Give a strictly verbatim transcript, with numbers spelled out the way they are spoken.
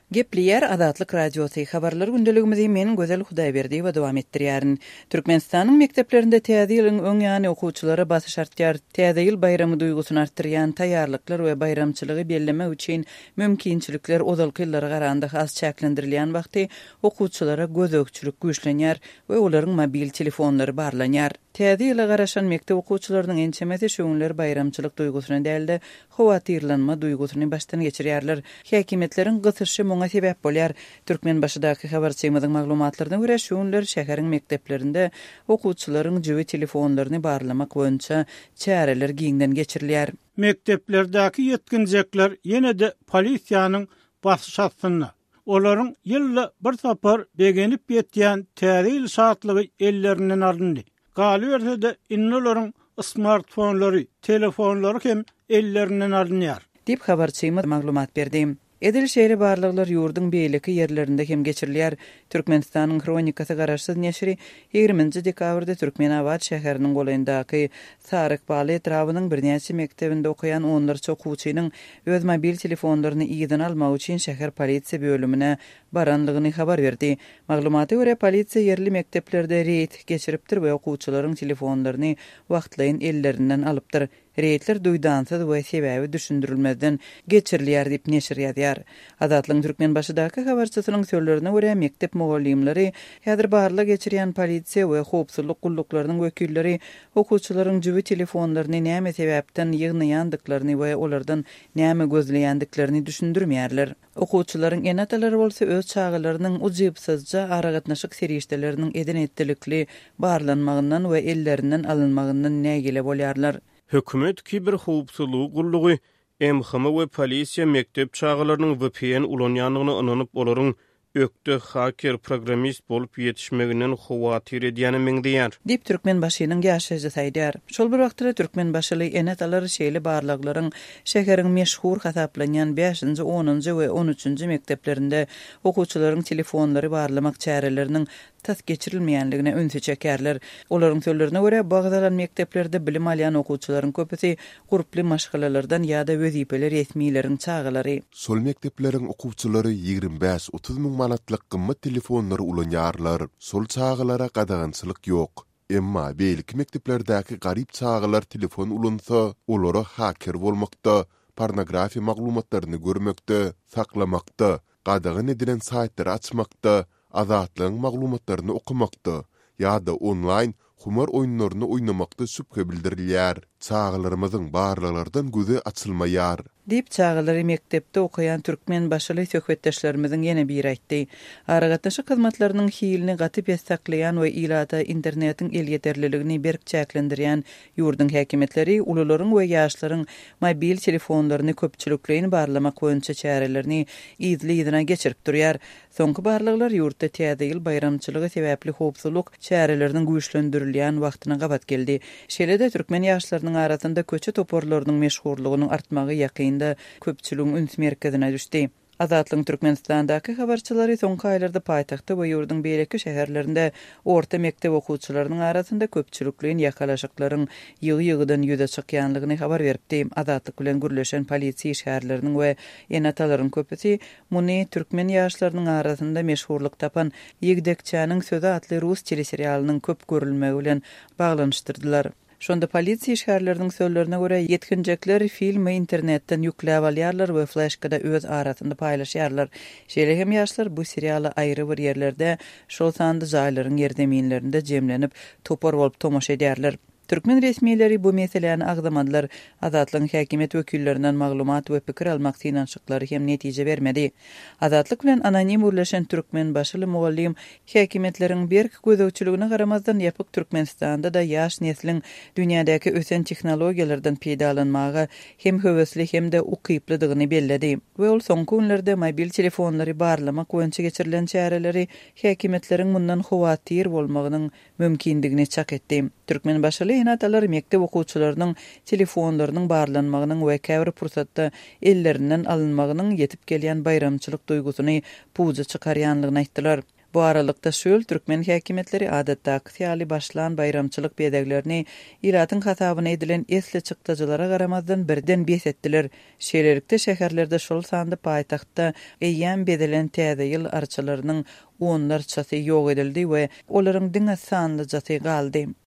Gepliyer Adatlyk Radiosu habarlar gündeligimizi men Gözel Hudaýberdi we dowam etdirýärin. Türkmenistanyň mekdeplerinde täze ýylyň öň ýany okuwçylara basyş artýar. Täze ýyl bayramy duýgusyny artdyrýan taýýarlyklar we bayramçylygy bellemek üçin mümkinçilikler ozalky ýyllara garanda has çäklendirilýän wagty okuwçylara gözökçülük güýçlenýär we olaryň mobil telefonlary barlanýar. Täze ýyla garaşan mektep okuwçylarynyň ençemesi şoňlar bayramçylyk duýgusyna dälde howatyrlanma duýgusyny başdan geçirýärler. Häkimetleriň gysyşy muňa sebäp bolýar. Türkmenbaşydaky habarçymyzyň maglumatlaryna görä şoňlar şäheriň mekdeplerinde okuwçylaryň jibi telefonlaryny barlamak boýunça çäreler giňden geçirilýär. Mekteplerdäki ýetkinjekler ýene-de polisiýanyň basyş astyna olaryň ýylla bir sapar begenip ýetýän täze ýyl şatlygy ellerinden alındy. Galy de innolaryň smartfonlary, telefonlary hem ellerinden alınýar. Dip habarçymy maglumat berdi. Edil şehri barlyklar ýurdun beýleki ýerlerinde hem geçirilýär. Türkmenistanyň kronikasy garaşsyz neşri ýygrüminji dekabrda Türkmenabad şäheriniň golandaky Saryk Baly etrawynyň birnäçe mektebinde okuyan onlarça okuwçynyň öz mobil telefonlaryny ýydan almak üçin şäher polisiýa bölümine baranlygyny habar berdi. Maglumata görä polisiýa ýerli mekteplerde reýd geçiripdir we okuwçylaryň telefonlaryny wagtlaýyn ellerinden alypdyr. Reýtler duýdansyz we sebäbi düşündirilmeden geçirilýär diýip neşir ýazýar. Adatlyň Türkmenbaşydaky habarçysynyň sözlerine görä mektep mugallimleri häzir barla geçirýän polisiýa we howpsuzlyk gulluklarının wekilleri okuwçylaryň jibi telefonlaryny näme sebäpden ýygnaýandyklaryny we olardan näme gözleýändiklerini düşündirmeýärler. Okuwçylaryň enatalary bolsa öz çağılarynyň ujypsyzca aragatnaşyk serişdeleriniň eden etdilikli barlanmagyndan we ellerinden alınmagyndan nägile bolýarlar. Hökümet kiber howpsuzlygy gullugy M H M we polisiýa mektep çağılarynyň V P N ulanýanlygyny ananyp olaryň ökde hacker programist bolup ýetişmeginden howatyr edýäni meňdeýär. Dip Türkmenbaşynyň ýaşaýjy saýdýar. Şol bir wagtda Türkmenbaşyly enatalary şeýle barlaklaryň şäheriň meşhur hasaplanýan beşinji, onunji we on üçünji mekteplerinde okuwçylaryň telefonlary barlamak çäreleriniň tas geçirilmeýänligine öňe çekerler. Olaryň sözlerine görä bagdalan mekteplerde bilim alýan okuwçylaryň köpüsi guruply maşgalalardan ýa-da wezipeli resmiýleriň çağılary. Sol mektepleriň okuwçylary ýygrimi beş otuz müň manatlyk gymmat telefonlary ulanýarlar. Sol çağılara gadagançylyk ýok. Emma beýleki mekteplerdäki garyp çağılar telefon ulansa, olary hacker bolmakda, pornografiýa maglumatlaryny görmekde, saklamakda, gadagan edilen saytları açmakda, azatlyň maglumatlaryny okumakda ýa-da online humor oýunlaryny oýnamakda sübhe bildirilýär. Çağılarymyzyň barlalardan gözi açylmaýar. Dip çağılary mektepde okuyan Türkmenbaşyly söhbetdeşlerimiziň ýene bir aýtdy. Aragatnaşyk hyzmatlarynyň hilini gatyp ýasaklaýan we ilata internetiň el ýeterliligini berk çäklendirýän ýurdun häkimetleri ulularyň we ýaşlaryň mobil telefonlaryny köpçülikleýin barlamak boýunça çärelerini ýyzly-ýyzyna geçirip durýar. Soňky barlyklar ýurtda täze ýyl bayramçylygy sebäpli howpsuzlyk çäreleriniň güýçlendirilýän wagtyna gabat geldi. Şeýle-de türkmen ýaşlarynyň arasynda köçe toporlarynyň meşhurlygynyň artmagy ýakynda köpçüligiň üns merkezine düşdi. Azatlyň Türkmenistandaky habarçylary soňky aýlarda paýtagtda we ýurdun beýleki şäherlerinde orta mektep okuwçylarynyň arasynda köpçülikliň ýakalaşyklaryň ýygy-ýygydan ýüze çykýanlygyny habar beripdi. Azatlyk bilen gürleşen polisiýa şäherleriniň we enatalaryň köpüsi muny türkmen ýaşlarynyň arasynda meşhurlyk tapan Ýigdekçäniň sözi atly rus teleserialynyň köp görülmegi bilen baglanyşdyrdylar. Şonda polisiýa şäherleriniň sözlerine görä ýetkinjekler filmi internetden ýükläp alýarlar we flashkada öz arasynda paýlaşýarlar. Şeýle hem ýaşlar bu serialy aýry bir ýerlerde şol sandy jaýlaryň ýerdeminlerinde jemlenip topar bolup tomoşa edýärler. Türkmen resmiýetleri bu meseleni agdamadylar. Azatlyň häkimet wekillerinden maglumat we pikir almak synanşyklary hem netije bermedi. Azatlyk bilen anonim urleşen Türkmenbaşyly mugallim häkimetleriň berk gözegçiligine garamazdan ýapyk Türkmenistanda da ýaş neslin dünýädäki ösen tehnologiýalardan peýdalanmagy hem höwesli hem de ukyplydygyny belledi. We ol soňky günlerde mobil telefonlary barlamak boýunça geçirilen çäreleri häkimetleriň mundan howatyr bolmagynyň mümkindigini çak etdi. Türkmenbaşyly enatalar mektep okuwçylarynyň telefonlarynyň barlanmagynyň we käbir pursatda ellerinden alınmagynyň ýetip gelýän bayramçylyk duýgusyny puza çykarýanlygyny aýtdylar. Bu aralykda şöl türkmen häkimetleri adatdaky syýaly başlan bayramçylyk bedeglerini ilatyn hatabyna edilen esle çykdyjylara garamazdan birden bes etdiler. Şeýlelikde şäherlerde şol sandy paýtagtda eýýän bedelen täze ýyl arçylarynyň onlarçasy ýok edildi we olaryň diňe sanly jasy galdy.